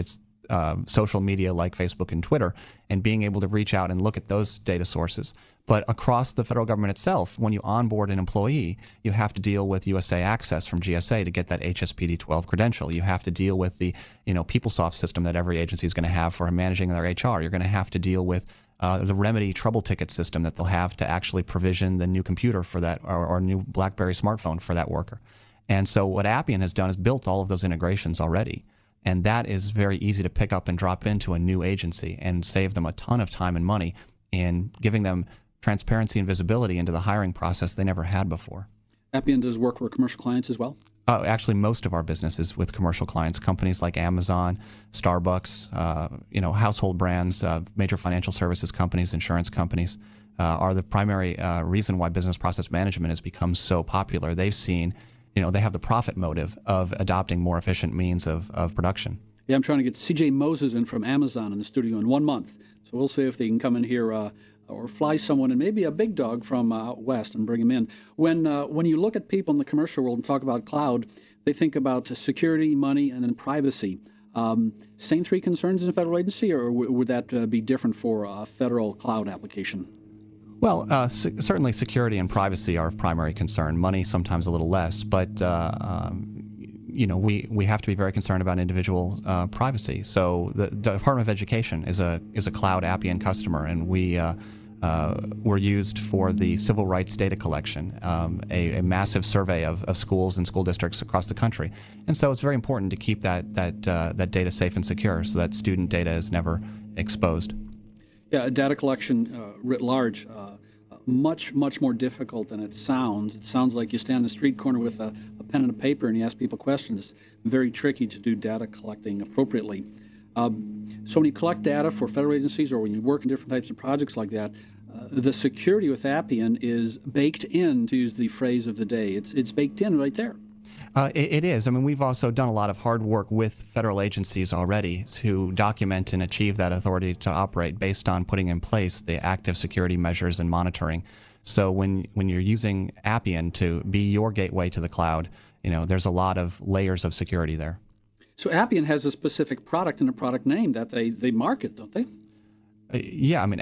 Speaker 4: social media like Facebook and Twitter, and being able to reach out and look at those data sources. But across the federal government itself, when you onboard an employee, you have to deal with USA Access from GSA to get that HSPD 12 credential. You have to deal with the PeopleSoft system that every agency is going to have for managing their HR. You're going to have to deal with the Remedy trouble ticket system that they'll have to actually provision the new computer for that, or new BlackBerry smartphone for that worker. And so what Appian has done is built all of those integrations already. And that is very easy to pick up and drop into a new agency and save them a ton of time and money in giving them transparency and visibility into the hiring process they never had before.
Speaker 3: Appian does work for commercial clients as well?
Speaker 4: Actually, most of our business is with commercial clients, companies like Amazon, Starbucks, household brands, major financial services companies, insurance companies are the primary reason why business process management has become so popular. They've seen, they have the profit motive of adopting more efficient means of production.
Speaker 3: Yeah, I'm trying to get C.J. Moses in from Amazon in the studio in 1 month. So we'll see if they can come in here or fly someone, and maybe a big dog from out west, and bring him in. When you look at people in the commercial world and talk about cloud, they think about security, money, and then privacy. Same three concerns in a federal agency, or would that be different for a federal cloud application?
Speaker 4: Well, certainly security and privacy are of primary concern. Money sometimes a little less, but we have to be very concerned about individual privacy. So the Department of Education is a Cloud Appian customer, and we're used for the civil rights data collection, a massive survey of schools and school districts across the country. And so it's very important to keep that data safe and secure so that student data is never exposed.
Speaker 3: Yeah, data collection writ large, much more difficult than it sounds. It sounds like you stand on the street corner with a pen and a paper and you ask people questions. It's very tricky to do data collecting appropriately. So when you collect data for federal agencies, or when you work in different types of projects like that, the security with Appian is baked in, to use the phrase of the day. It's baked in right there.
Speaker 4: It is. I mean, we've also done a lot of hard work with federal agencies already to document and achieve that authority to operate based on putting in place the active security measures and monitoring. So when you're using Appian to be your gateway to the cloud, there's a lot of layers of security there.
Speaker 3: So Appian has a specific product and a product name that they market, don't they?
Speaker 4: Yeah, I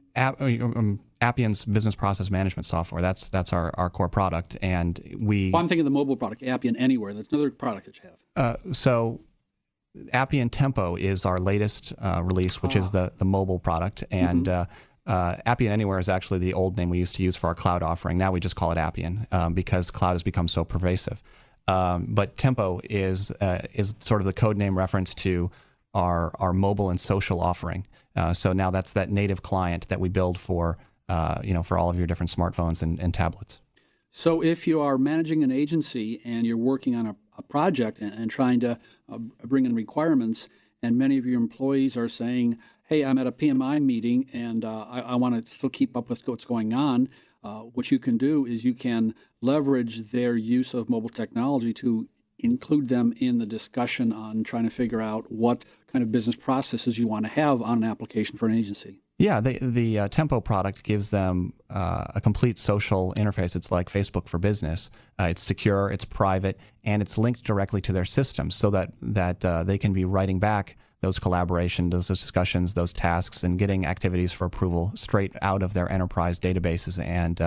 Speaker 4: mean, Appian's business process management software. That's our core product, and we.
Speaker 3: Well, I'm thinking of the mobile product, Appian Anywhere. That's another product that you have.
Speaker 4: So, Appian Tempo is our latest release, which is the mobile product, and Appian Anywhere is actually the old name we used to use for our cloud offering. Now we just call it Appian because cloud has become so pervasive. But Tempo is sort of the code name reference to our mobile and social offering. So now that's that native client that we build for all of your different smartphones and tablets.
Speaker 3: So if you are managing an agency and you're working on a project and trying to bring in requirements, and many of your employees are saying, hey, I'm at a PMI meeting and I want to still keep up with what's going on, what you can do is you can leverage their use of mobile technology to include them in the discussion on trying to figure out what kind of business processes you want to have on an application for an agency.
Speaker 4: Yeah, the Tempo product gives them a complete social interface. It's like Facebook for business. It's secure, it's private, and it's linked directly to their system so that they can be writing back those collaborations, those discussions, those tasks, and getting activities for approval straight out of their enterprise databases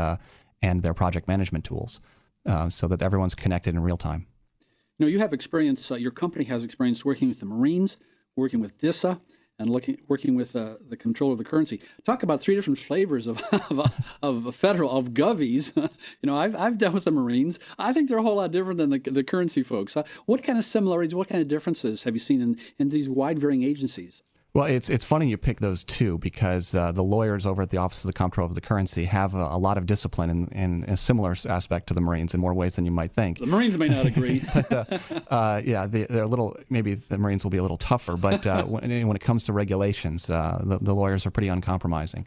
Speaker 4: and their project management tools so that everyone's connected in real time.
Speaker 3: You have experience, your company has experience working with the Marines, working with DISA, and working with the control of the currency. Talk about three different flavors of federal, of govies. I've dealt with the Marines. I think they're a whole lot different than the currency folks. What kind of similarities, what kind of differences have you seen in these wide-varying agencies?
Speaker 4: Well, it's funny you pick those two because the lawyers over at the Office of the Comptroller of the Currency have a lot of discipline in a similar aspect to the Marines in more ways than you might think.
Speaker 3: The Marines may not agree.
Speaker 4: But, they're a little, maybe the Marines will be a little tougher, but when it comes to regulations, the lawyers are pretty uncompromising.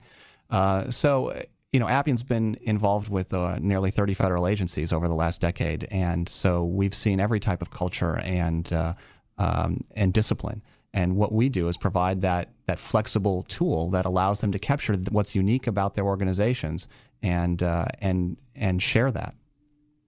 Speaker 4: Appian's been involved with nearly 30 federal agencies over the last decade, and so we've seen every type of culture and discipline. And what we do is provide that flexible tool that allows them to capture what's unique about their organizations and share that.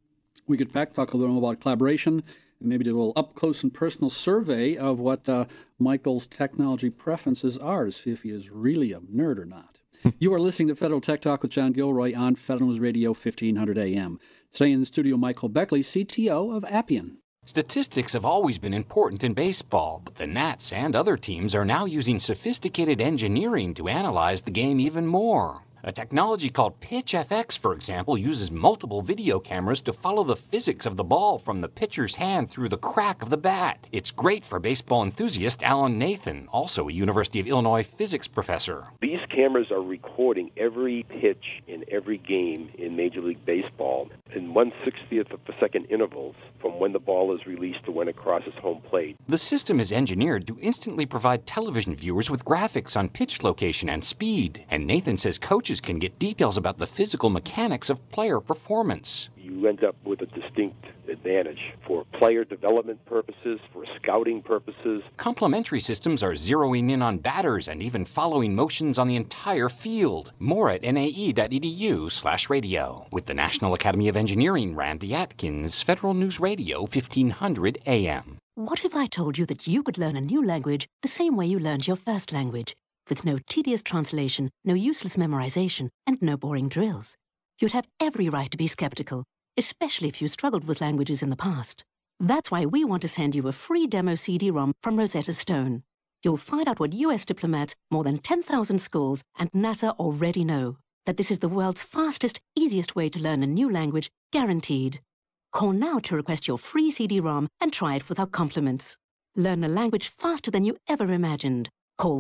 Speaker 3: We get back, talk a little about collaboration, and maybe do a little up-close and personal survey of what Michael's technology preferences are to see if he is really a nerd or not. You are listening to Federal Tech Talk with John Gilroy on Federal News Radio 1500 AM. Today in the studio, Michael Beckley, CTO of Appian.
Speaker 2: Statistics have always been important in baseball, but the Nats and other teams are now using sophisticated engineering to analyze the game even more. A technology called PitchFX, for example, uses multiple video cameras to follow the physics of the ball from the pitcher's hand through the crack of the bat. It's great for baseball enthusiast Alan Nathan, also a University of Illinois physics professor.
Speaker 5: These cameras are recording every pitch in every game in Major League Baseball in 1/60th of a second intervals from when the ball is released to when it crosses home plate.
Speaker 2: The system is engineered to instantly provide television viewers with graphics on pitch location and speed, and Nathan says coaches can get details about the physical mechanics of player performance.
Speaker 5: You end up with a distinct advantage for player development purposes, for scouting purposes.
Speaker 2: Complementary systems are zeroing in on batters and even following motions on the entire field. More at nae.edu/radio. With the National Academy of Engineering, Randy Atkins, Federal News Radio 1500 AM.
Speaker 6: What if I told you that you could learn a new language the same way you learned your first language? With no tedious translation, no useless memorization, and no boring drills. You'd have every right to be skeptical, especially if you struggled with languages in the past. That's why we want to send you a free demo CD-ROM from Rosetta Stone. You'll find out what U.S. diplomats, more than 10,000 schools, and NASA already know, that this is the world's fastest, easiest way to learn a new language, guaranteed. Call now to request your free CD-ROM and try it without compliments. Learn a language faster than you ever imagined. Call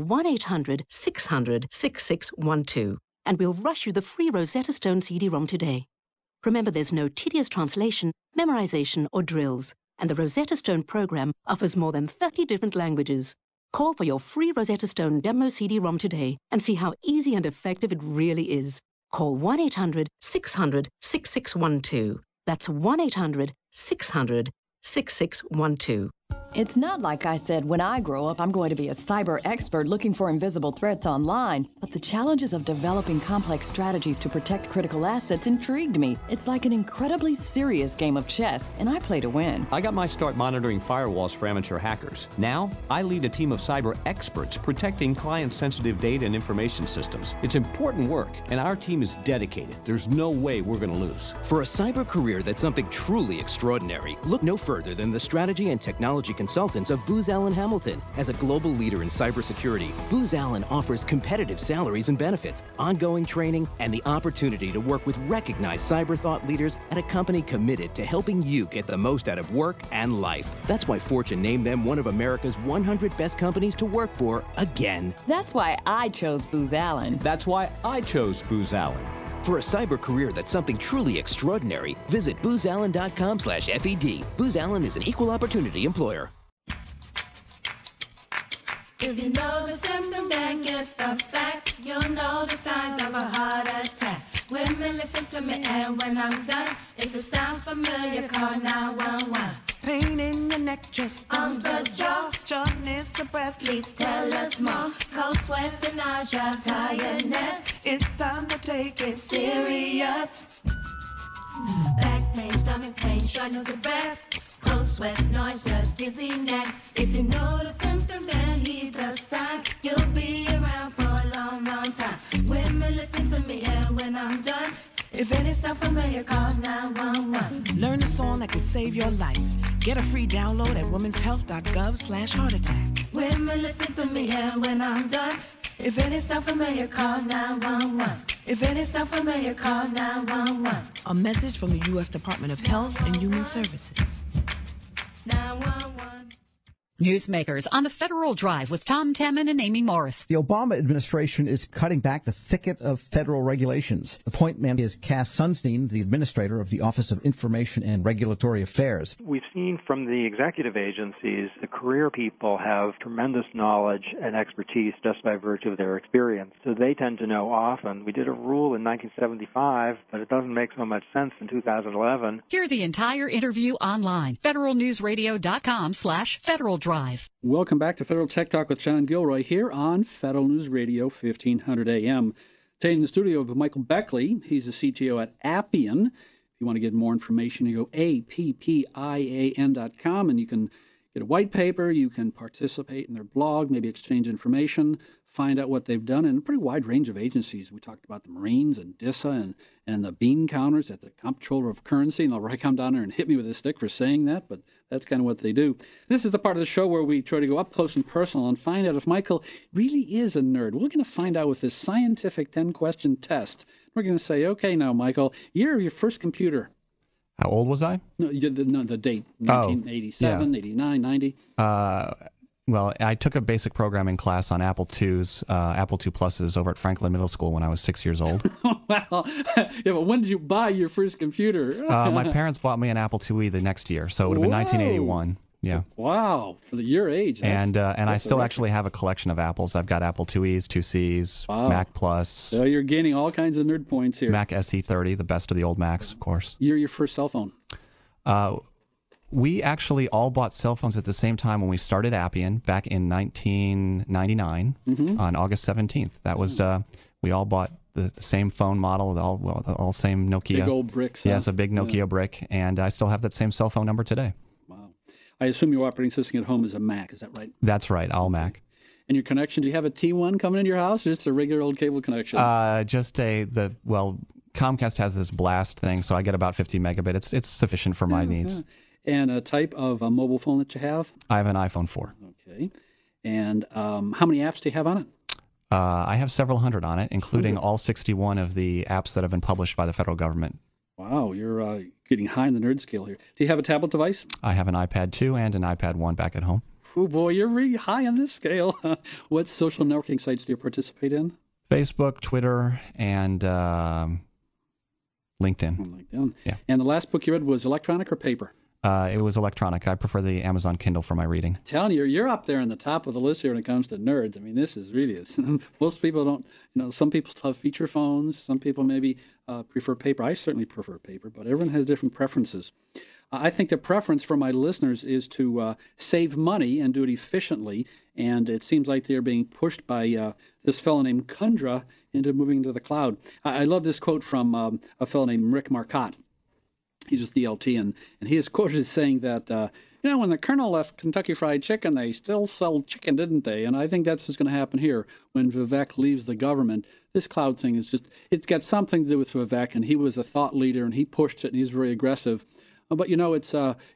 Speaker 6: 1-800-600-6612, and we'll rush you the free Rosetta Stone CD-ROM today. Remember, there's no tedious translation, memorization, or drills, and the Rosetta Stone program offers more than 30 different languages. Call for your free Rosetta Stone demo CD-ROM today and see how easy and effective it really is. Call 1-800-600-6612. That's 1-800-600-6612.
Speaker 7: It's not like I said, when I grow up, I'm going to be a cyber expert looking for invisible threats online. But the challenges of developing complex strategies to protect critical assets intrigued me. It's like an incredibly serious game of chess, and I play to win.
Speaker 8: I got my start monitoring firewalls for amateur hackers. Now, I lead a team of cyber experts protecting client-sensitive data and information systems. It's important work, and our team is dedicated. There's no way we're going to lose.
Speaker 9: For a cyber career that's something truly extraordinary, look no further than the strategy and technology consultants of Booz Allen Hamilton. As a global leader in cybersecurity, Booz Allen offers competitive salaries and benefits, ongoing training, and the opportunity to work with recognized cyber thought leaders at a company committed to helping you get the most out of work and life. That's why Fortune named them one of America's 100 best companies to work for again.
Speaker 7: That's why I chose Booz Allen.
Speaker 8: That's why I chose Booz Allen.
Speaker 9: For a cyber career that's something truly extraordinary, visit BoozAllen.com/FED. Booz Allen is an equal opportunity employer.
Speaker 10: If you know the symptoms and get the facts, you'll know the signs of a heart attack. Women, listen to me, and when I'm done, if it sounds familiar, call 911.
Speaker 12: Pain in your neck, chest,
Speaker 10: arms or jaw,
Speaker 12: shortness of breath.
Speaker 10: Please tell us more. Cold sweats and nausea, tiredness.
Speaker 12: It's time to take it
Speaker 10: serious. Back pain, stomach pain, shortness of breath. Cold sweats, nausea, dizziness. If you know the symptoms and heed the signs, you'll be around for a long, long time. Women, listen to me, and when I'm done, if any sound familiar, call 911.
Speaker 12: Learn a song that could save your life. Get a free download at womenshealth.gov/heart attack.
Speaker 10: Women, listen to me, and when I'm done, if any sound familiar, call 911. If any sound familiar, call 911.
Speaker 12: A message from the U.S. Department of Health and Human Services.
Speaker 10: 911.
Speaker 29: Newsmakers on the Federal Drive with Tom Temin and Amy Morris.
Speaker 30: The Obama administration is cutting back the thicket of federal regulations. The point man is Cass Sunstein, the administrator of the Office of Information and Regulatory Affairs.
Speaker 31: We've seen from the executive agencies, the career people have tremendous knowledge and expertise just by virtue of their experience. So they tend to know often. We did a rule in 1975, but it doesn't make so much sense in 2011.
Speaker 29: Hear the entire interview online. federalnewsradio.com/Federal Drive.
Speaker 3: Welcome back to Federal Tech Talk with John Gilroy here on Federal News Radio 1500 AM. Today in the studio of Michael Beckley. He's the CTO at Appian. If you want to get more information, you go appian.com, and you can get a white paper. You can participate in their blog, maybe exchange information, find out what they've done in a pretty wide range of agencies. We talked about the Marines and DISA and the bean counters at the Comptroller of Currency, and they'll come down there and hit me with a stick for saying that, but that's kind of what they do. This is the part of the show where we try to go up close and personal and find out if Michael really is a nerd. We're going to find out with this scientific 10-question test. We're going to say, okay, now, Michael, year of your first computer.
Speaker 4: How old was I?
Speaker 3: No, the date, 1987, 89, 90.
Speaker 4: Well, I took a basic programming class on Apple IIs, Apple II Pluses over at Franklin Middle School when I was 6 years old.
Speaker 3: Well, yeah, but when did you buy your first computer?
Speaker 4: My parents bought me an Apple IIe the next year, so it would have been 1981. Yeah.
Speaker 3: Wow, for your age.
Speaker 4: And I still actually have a collection of Apples. I've got Apple IIes, 2Cs,
Speaker 3: wow.
Speaker 4: Mac Plus.
Speaker 3: So you're gaining all kinds of nerd points here.
Speaker 4: Mac SE30, the best of the old Macs, of course.
Speaker 3: Your first cell phone?
Speaker 4: We actually all bought cell phones at the same time when we started Appian back in 1999 on August 17th. That was, we all bought the same phone model, all same Nokia.
Speaker 3: Big old bricks.
Speaker 4: Yes, a big Nokia brick, and I still have that same cell phone number today.
Speaker 3: Wow. I assume your operating system at home is a Mac, is that right?
Speaker 4: That's right, all Mac.
Speaker 3: And your connection, do you have a T1 coming into your house, or just a regular old cable connection?
Speaker 4: Comcast has this blast thing, so I get about 50 megabit. It's sufficient for my needs.
Speaker 3: Yeah. And a type of a mobile phone that you have?
Speaker 4: I have an iPhone 4.
Speaker 3: Okay. And how many apps do you have on it?
Speaker 4: I have several hundred on it, including all 61 of the apps that have been published by the federal government.
Speaker 3: Wow, you're getting high in the nerd scale here. Do you have a tablet device?
Speaker 4: I have an iPad 2 and an iPad 1 back at home.
Speaker 3: Oh, boy, you're really high on this scale. What social networking sites do you participate in?
Speaker 4: Facebook, Twitter, and LinkedIn.
Speaker 3: LinkedIn.
Speaker 4: Yeah.
Speaker 3: And the last book you read was electronic or paper?
Speaker 4: It was electronic. I prefer the Amazon Kindle for my reading.
Speaker 3: I'm telling you, you're up there on the top of the list here when it comes to nerds. I mean, this is really, most people don't, some people have feature phones. Some people maybe prefer paper. I certainly prefer paper, but everyone has different preferences. I think the preference for my listeners is to save money and do it efficiently. And it seems like they're being pushed by this fellow named Kundra into moving to the cloud. I love this quote from a fellow named Rick Marcotte. He's with DLT, and he is quoted as saying that, when the Colonel left Kentucky Fried Chicken, they still sell chicken, didn't they? And I think that's what's going to happen here when Vivek leaves the government. This cloud thing is it's got something to do with Vivek, and he was a thought leader, and he pushed it, and he's very aggressive. But, it's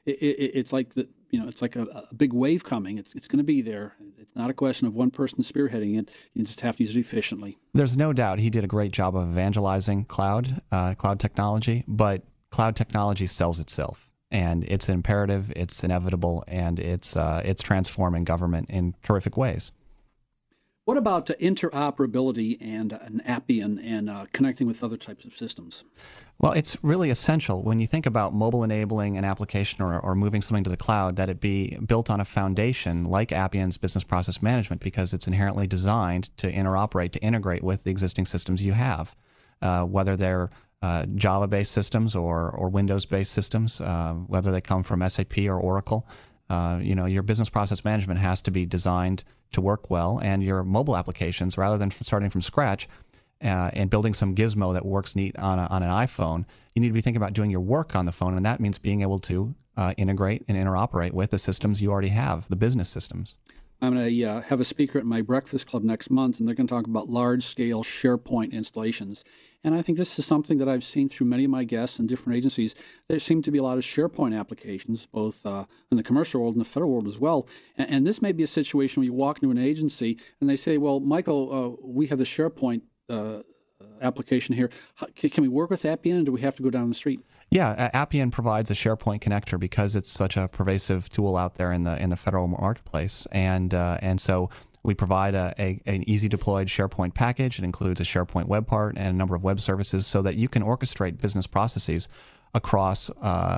Speaker 3: like it's like a big wave coming. It's going to be there. It's not a question of one person spearheading it. You just have to use it efficiently.
Speaker 4: There's no doubt he did a great job of evangelizing cloud technology, but cloud technology sells itself, and it's imperative, it's inevitable, and it's transforming government in terrific ways.
Speaker 3: What about interoperability and an Appian and connecting with other types of systems?
Speaker 4: Well, it's really essential when you think about mobile enabling an application or moving something to the cloud that it be built on a foundation like Appian's business process management, because it's inherently designed to interoperate, to integrate with the existing systems you have, whether they're Java-based systems or Windows-based systems, whether they come from SAP or Oracle. Your business process management has to be designed to work well, and your mobile applications, rather than starting from scratch and building some gizmo that works neat on an iPhone, you need to be thinking about doing your work on the phone, and that means being able to integrate and interoperate with the systems you already have, the business systems.
Speaker 3: I'm going to have a speaker at my breakfast club next month, and they're going to talk about large-scale SharePoint installations. And I think this is something that I've seen through many of my guests in different agencies. There seem to be a lot of SharePoint applications, both in the commercial world and the federal world as well. And this may be a situation where you walk into an agency and they say, well, Michael, we have the SharePoint application here. Can we work with Appian, or do we have to go down the street?
Speaker 4: Yeah, Appian provides a SharePoint connector because it's such a pervasive tool out there in the federal marketplace, and so we provide an easy deployed SharePoint package. It includes a SharePoint web part and a number of web services so that you can orchestrate business processes across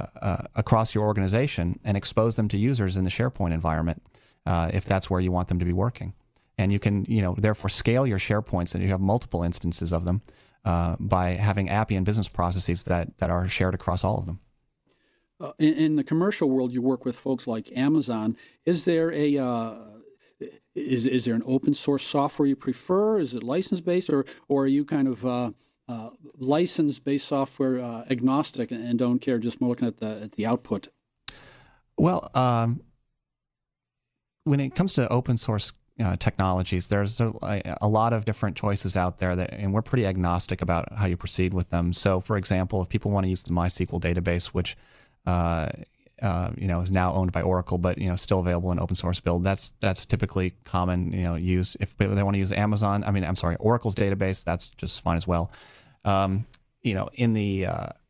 Speaker 4: your organization and expose them to users in the SharePoint environment if that's where you want them to be working. And you can, therefore scale your SharePoints, and you have multiple instances of them by having Appian business processes that are shared across all of them.
Speaker 3: In the commercial world, you work with folks like Amazon. Is there is there an open source software you prefer? Is it license based, or are you kind of license-based software agnostic and don't care, just more looking at the output?
Speaker 4: Well, when it comes to open source technologies, there's a lot of different choices out there, and we're pretty agnostic about how you proceed with them. So, for example, if people want to use the MySQL database, which is now owned by Oracle, but still available in open source build, that's typically common. Used if they want to use Oracle's database, that's just fine as well. In the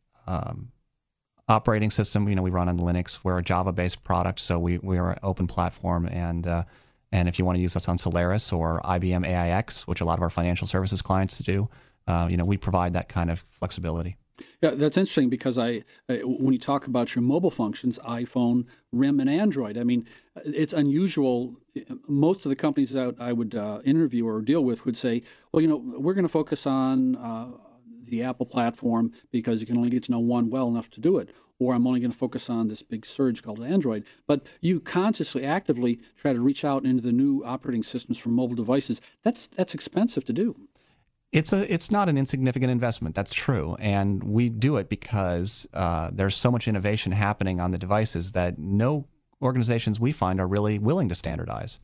Speaker 4: operating system, we run on Linux. We're a Java-based product, so we are an open platform, and if you want to use us on Solaris or IBM AIX, which a lot of our financial services clients do, we provide that kind of flexibility.
Speaker 3: Yeah, that's interesting because when you talk about your mobile functions, iPhone, RIM, and Android, it's unusual. Most of the companies that I would interview or deal with would say, well, we're going to focus on the Apple platform because you can only get to know one well enough to do it. Or I'm only going to focus on this big surge called Android. But you consciously, actively try to reach out into the new operating systems for mobile devices. That's expensive to do.
Speaker 4: It's not an insignificant investment. That's true, and we do it because there's so much innovation happening on the devices that no organizations we find are really willing to standardize,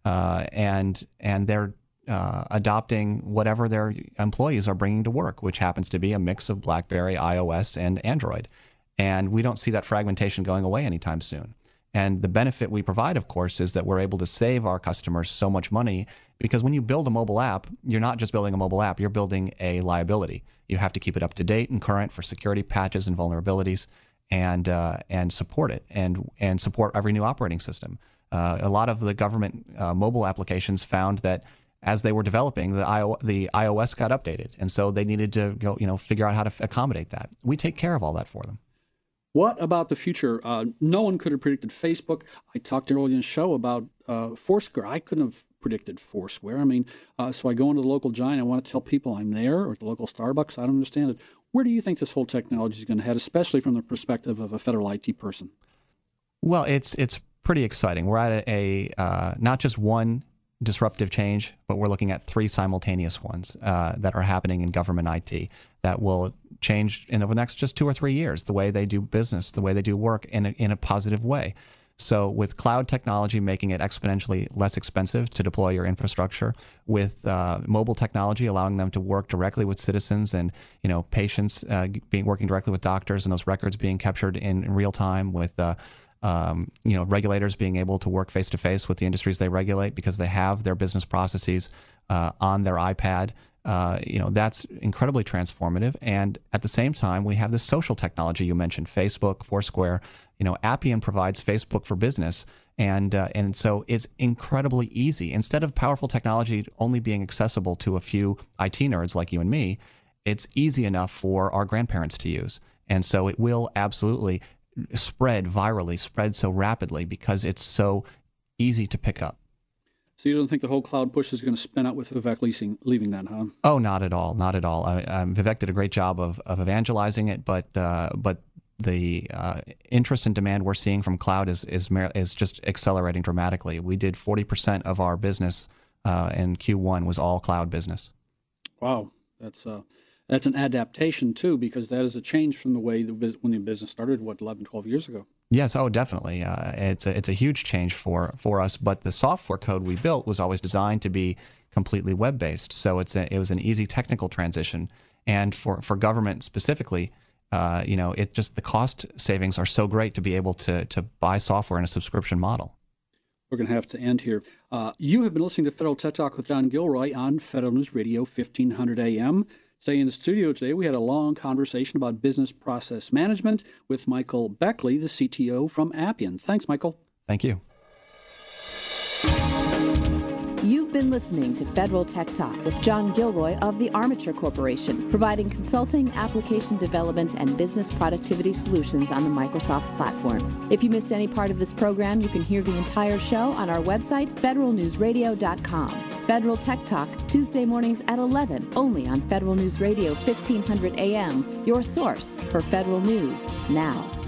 Speaker 4: and they're adopting whatever their employees are bringing to work, which happens to be a mix of BlackBerry, iOS, and Android. And we don't see that fragmentation going away anytime soon. And the benefit we provide, of course, is that we're able to save our customers so much money, because when you build a mobile app, you're not just building a mobile app, you're building a liability. You have to keep it up to date and current for security patches and vulnerabilities, and support it and support every new operating system. A lot of the government mobile applications found that as they were developing, the iOS got updated, and so they needed to go, figure out how to accommodate that. We take care of all that for them.
Speaker 3: What about the future? No one could have predicted Facebook. I talked earlier in the show about Foursquare. I couldn't have predicted Foursquare. So I go into the local giant. I want to tell people I'm there, or the local Starbucks. I don't understand it. Where do you think this whole technology is going to head, especially from the perspective of a federal IT person?
Speaker 4: Well, it's pretty exciting. We're at a not just one disruptive change, but we're looking at three simultaneous ones that are happening in government IT that will change in the next just 2 or 3 years, the way they do business, the way they do work in a positive way. So with cloud technology making it exponentially less expensive to deploy your infrastructure, with mobile technology allowing them to work directly with citizens and patients working directly with doctors, and those records being captured in real time, with regulators being able to work face to face with the industries they regulate because they have their business processes on their iPad. That's incredibly transformative. And at the same time, we have the social technology you mentioned, Facebook, Foursquare. Appian provides Facebook for Business. And so it's incredibly easy. Instead of powerful technology only being accessible to a few IT nerds like you and me, it's easy enough for our grandparents to use. And so it will absolutely spread so rapidly because it's so easy to pick up.
Speaker 3: So you don't think the whole cloud push is going to spin out with Vivek leaving that, huh?
Speaker 4: Oh, not at all. Not at all. Vivek did a great job of evangelizing it, but the interest and demand we're seeing from cloud is just accelerating dramatically. We did 40% of our business in Q1 was all cloud business. Wow,
Speaker 3: that's an adaptation too, because that is a change from the way when the business started, 11, 12 years ago.
Speaker 4: Yes, definitely. It's a huge change for us, but the software code we built was always designed to be completely web-based. So it was an easy technical transition. And for government specifically, the cost savings are so great to be able to buy software in a subscription model.
Speaker 3: We're going to have to end here. You have been listening to Federal Tech Talk with John Gilroy on Federal News Radio 1500 AM. Today in the studio we had a long conversation about business process management with Michael Beckley, the CTO from Appian. Thanks, Michael.
Speaker 4: Thank you.
Speaker 11: You've been listening to Federal Tech Talk with John Gilroy of the Armature Corporation, providing consulting, application development, and business productivity solutions on the Microsoft platform. If you missed any part of this program, you can hear the entire show on our website, federalnewsradio.com. Federal Tech Talk, Tuesday mornings at 11, only on Federal News Radio 1500 AM, your source for federal news now.